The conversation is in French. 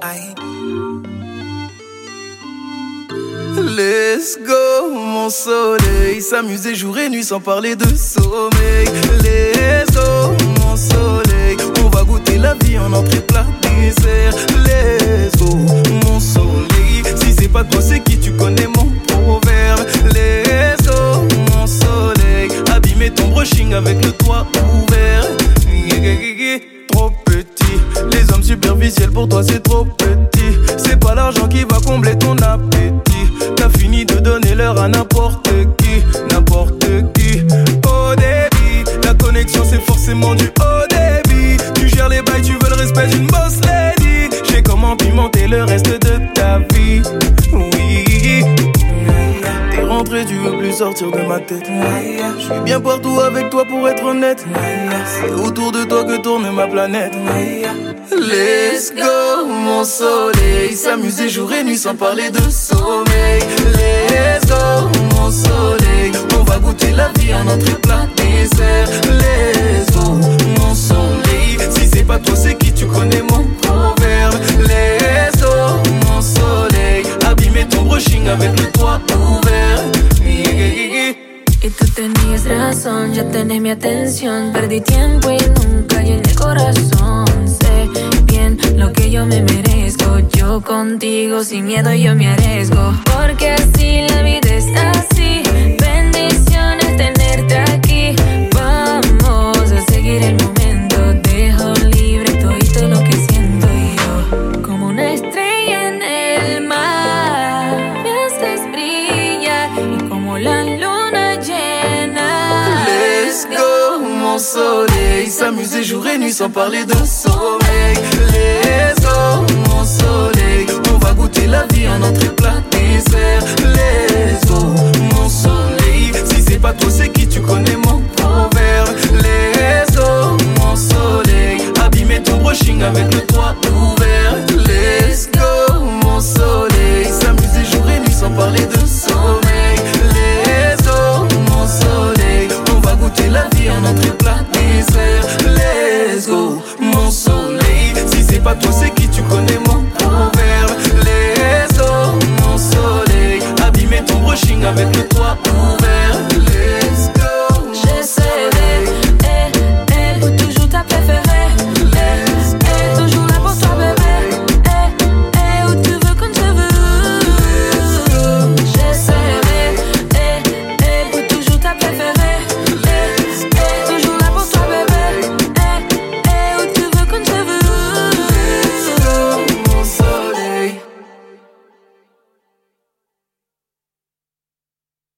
Aïe. Let's go, mon soleil. S'amuser jour et nuit sans parler de sommeil. Let's go, mon soleil. On va goûter la vie en entrée plat dessert. Let's go, mon soleil. Si c'est pas toi, c'est qui? Tu connais mon proverbe. Let's go, mon soleil. Abîmer ton brushing avec le toit ouvert. Trop petit. Les hommes superficiels pour toi c'est trop petit. C'est pas l'argent qui va combler ton appétit. T'as fini de donner l'heure à n'importe qui. N'importe qui. Au débit, la connexion c'est forcément du haut débit. Tu gères les bails, tu veux le respect d'une boss lady. J'ai comment pimenter le reste de ta vie. Oui. T'es rentré, tu veux plus sortir de ma tête. Je suis bien partout avec toi pour être honnête. C'est autour de toi que tourne ma planète. Let's go, mon soleil. S'amuser jour et nuit sans parler de sommeil. Let's go, mon soleil. On va goûter la vie en entrée plat dessert. Let's go, mon soleil. Si c'est pas toi, c'est qui? Tu connais mon proverbe. Let's go, mon soleil. Abîmer ton brushing avec le toit ouvert. Y tú tenías razón, ya tenés mi atención. Perdí tiempo y nunca llené el corazón. Sé bien lo que yo me merezco. Yo contigo sin miedo yo me arriesgo. Porque así la vida es así. Bendiciones tenerte aquí. Vamos a seguir el momento. Dejo libre todo lo que siento yo. Como una estrella en el mar, me haces brillar. Y como la luna llena. Let's go, mon soleil. S'amuser jour et nuit sans parler de sommeil. Let's go, mon soleil. On va goûter la vie en entrée plat dessert. Let's go, mon soleil. Si c'est pas toi, c'est qui? Tu connais mon proverbe. Let's go, mon soleil. Abîmer ton brushing avec le toit ouvert. Let's go, mon soleil. S'amuser jour et nuit sans parler de sommeil. Let's go, mon soleil. On va goûter la vie en entrée plat